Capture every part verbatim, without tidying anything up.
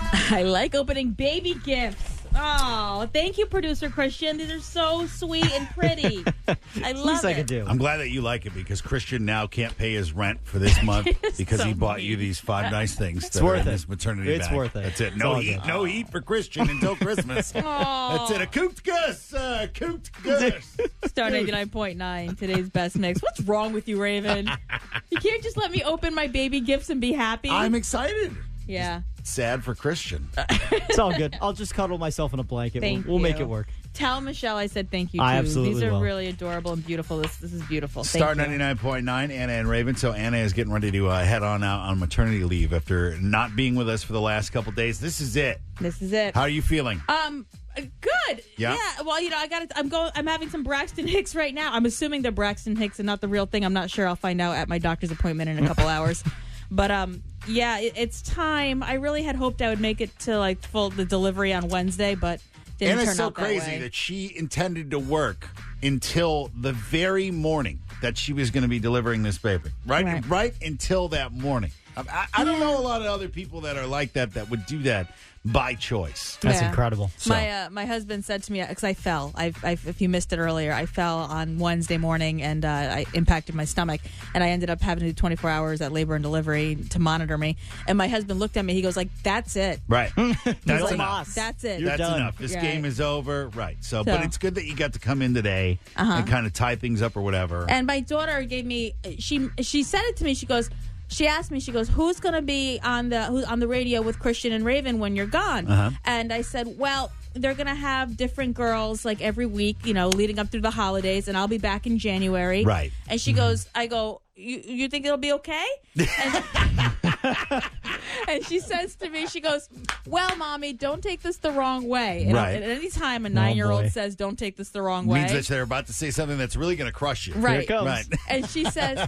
I like opening baby gifts. Oh, thank you, producer Christian. These are so sweet and pretty. I love Least it. I could do. I'm glad that you like it because Christian now can't pay his rent for this month because so he bought mean. you these five nice things. It's that are worth in it. This maternity It's bag. worth it. That's it. It's No all heat. good. No heat for Christian until Christmas. That's it. A coot gus. Uh, coot gus. Star ninety-nine point nine, today's best mix. What's wrong with you, Raven? You can't just let me open my baby gifts and be happy? I'm excited. yeah. Sad for Christian. It's all good. I'll just cuddle myself in a blanket. Thank we'll we'll make you. it work. Tell Michelle I said thank you, too. I absolutely These are will. really adorable and beautiful. This this is beautiful. Thank Star you. ninety-nine point nine, Anna and Raven. So Anna is getting ready to uh, head on out on maternity leave after not being with us for the last couple days. This is it. This is it. How are you feeling? Um, good. Yeah? Well, you know, I got. I'm going. I'm having some Braxton Hicks right now. I'm assuming they're Braxton Hicks and not the real thing. I'm not sure. I'll find out at my doctor's appointment in a couple hours. But um, yeah, it, it's time. I really had hoped I would make it to like full the delivery on Wednesday, but didn't And turn it's so out that crazy way. that she intended to work until the very morning that she was going to be delivering this baby. Right, Right. right until that morning. I, I, I don't know a lot of other people that are like that that would do that by choice. That's Yeah. incredible. So- My uh, my husband said to me because I fell. I, I if you missed it earlier, I fell on Wednesday morning and uh, I impacted my stomach, and I ended up having to do twenty-four hours at labor and delivery to monitor me. And my husband looked at me. He goes like, "That's it. Right. That's like, enough. That's it." You're That's done. enough. This Right. game is over. Right. So, So- but it's good that you got to come in today Uh-huh. and kind of tie things up or whatever. And my daughter gave me. She she said it to me. She goes. She asked me. She goes, "Who's going to be on the who's on the radio with Christian and Raven when you're gone?" Uh-huh. And I said, "Well, they're going to have different girls like every week, you know, leading up through the holidays, and I'll be back in January." Right. And she goes, "I go, you you think it'll be okay?" And, and she says to me, she goes, "Well, mommy, don't take this the wrong way." And Right. At any time a nine year old boy. says, "Don't take this the wrong way," Means that they're about to say something that's really going to crush you. right? Here it comes. Right. And she says,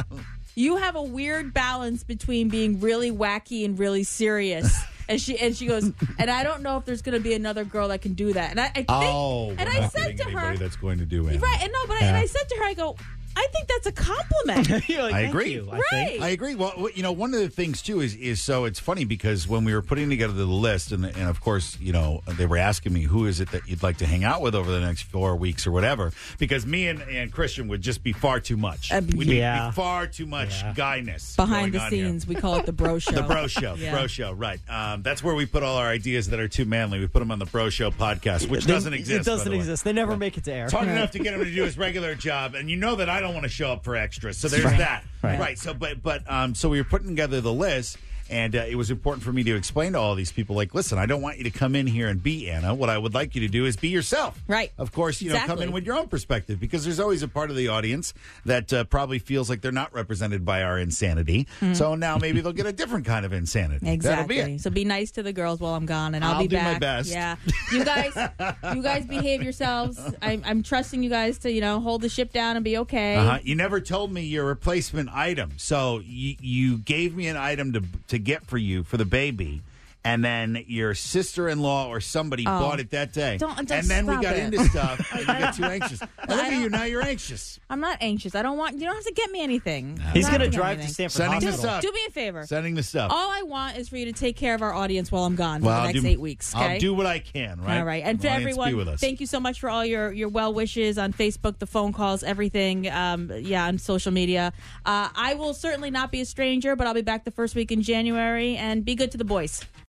"You have a weird balance between being really wacky and really serious." And she and she goes, "And I don't know if there's going to be another girl that can do that." And I, I think, Oh, and we're I not said getting to her, anybody that's going to do it. right? And no, but I, and I said to her, I go, "I think that's a compliment." You're like, I "Thank agree. you," I Right. think. I agree. Well, what- you know, one of the things too is is so it's funny because when we were putting together the list, and and of course, you know, they were asking me who is it that you'd like to hang out with over the next four weeks or whatever, because me and, and Christian would just be far too much. Uh, We'd be- yeah. be far too much Yeah. guyness Behind going the on here. scenes, we call it the bro show. The Bro Show, Yeah. Bro Show, right? Um, that's where we put all our ideas that are too manly. We put them on the Bro Show podcast, which They- doesn't exist. It doesn't by the way. exist. They never make it to air. It's hard enough to get him to do his regular job, and you know that I don't want to show up for extras. So there's that, Right. right? So, but but um, so we were putting together the list, and uh, it was important for me to explain to all these people, like, listen, I don't want you to come in here and be Anna. What I would like you to do is be yourself, Right. Of course, you know, come Exactly. in with your own perspective, because there's always a part of the audience that uh, probably feels like they're not represented by our insanity. So now maybe they'll get a different kind of insanity. That'll be Exactly. it. So be nice to the girls while I'm gone, and I'll, I'll be do my back. best. Yeah, you guys, you guys behave yourselves. I'm, I'm trusting you guys to, you know, hold the ship down and be okay. Uh-huh. You never told me your replacement item. So you, you gave me an item to to get for you for the baby, and then your sister-in-law or somebody Oh. bought it that day. Don't- don't and then we stop got it. into stuff, and you got too anxious. And look I at you, don't- now you're anxious. I'm not anxious. I don't want. You don't have to get me anything. He's You going don't to have drive get to me Stanford Sending Hospital. this up. anything. Do me a favor. Sending the stuff. All I want is for you to take care of our audience while I'm gone for Well, the I'll next do- eight weeks. Okay. I'll do what I can, right? All right. And for Audience, be everyone, with us. thank you so much for all your, your well wishes on Facebook, the phone calls, everything. Um, yeah, on social media. Uh, I will certainly not be a stranger, but I'll be back the first week in January. And be good to the boys.